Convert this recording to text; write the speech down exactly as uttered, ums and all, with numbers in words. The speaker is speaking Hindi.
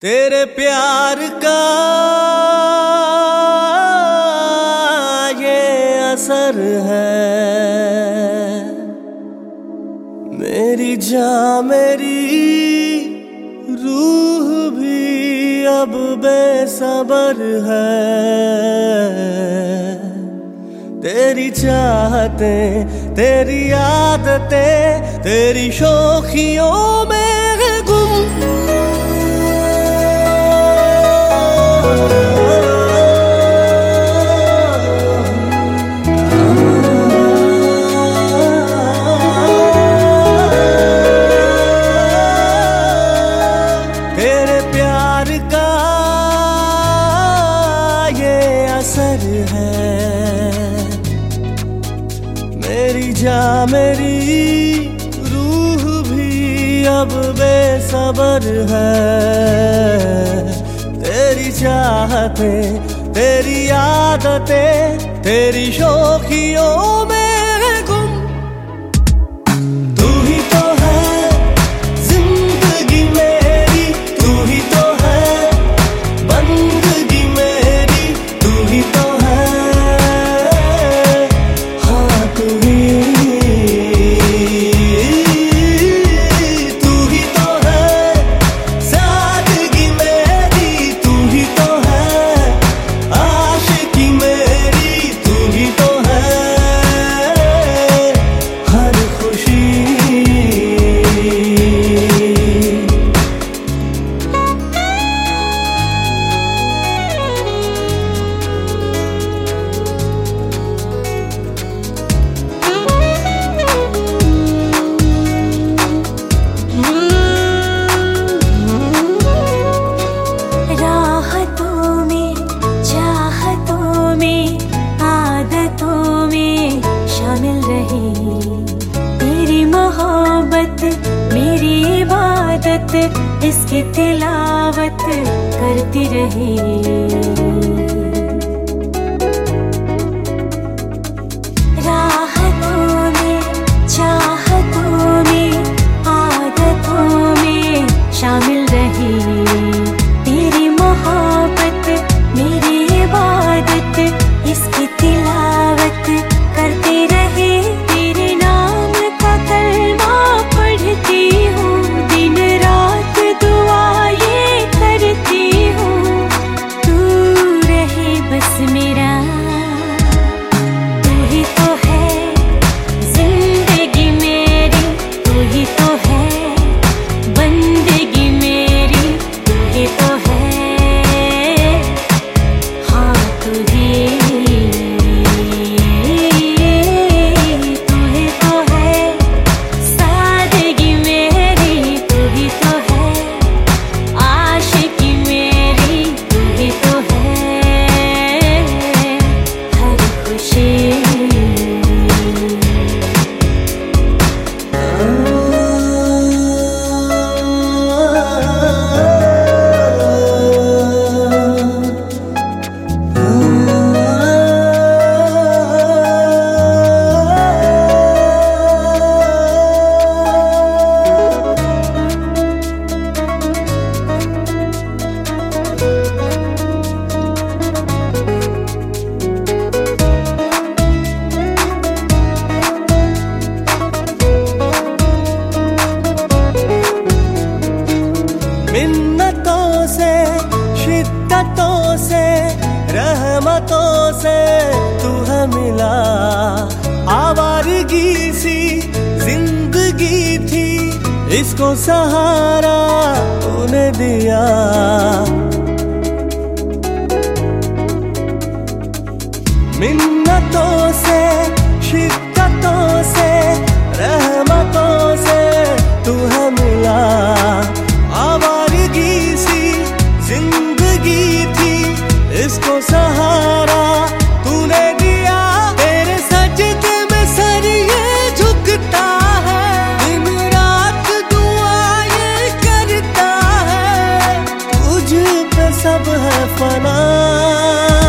तेरे प्यार का ये असर है, मेरी जान मेरी रूह भी अब बेसबर है। तेरी चाहतें, तेरी आदतें, तेरी शौखियों में गुम। तेरे प्यार का ये असर है, मेरी जान मेरी रूह भी अब बेसबर है। तेरी चाहतें, तेरी आदतें, तेरी शौखियों में गुम। तू ही तो है जिंदगी मेरी, तू ही तो है बंदगी मेरी, तू ही तो है, हाँ तू ही, तू ही तो है सादगी मेरी, तू ही तो है आशिकी मेरी, तू ही तो है हर खुशी। तेरी मोहब्बत मेरी इबादत, इसकी तिलावत करती रही। राहतों में, चाहतों में, आदतों में शामिल रही। तेरी मोहब्बत मेरी इबादत, इसकी तिलावत करती रही। तेरे नाम का कलमा पढ़ती हूँ, दिन रात दुआ ये करती हूँ। तू रहे बस मेरा, तू ही तो है जिंदगी मेरी, तू ही तो है बंदगी मेरी, तू ही तो है, हाँ तू ही। मिन्नतों से, शिद्दतों से, रहमतों से तू है मिला। आवारगी सी जिंदगी थी, इसको सहारा तूने दिया। मिन्नतों से, शिद्दतों से, रहमतों से तू है मिला। आवारगी सी जिंदगी थी, इसको सहारा तूने दिया। तेरे सजदे में सर ये झुकता है, दिन रात दुआ ये करता है। तुझ पे सब है फना।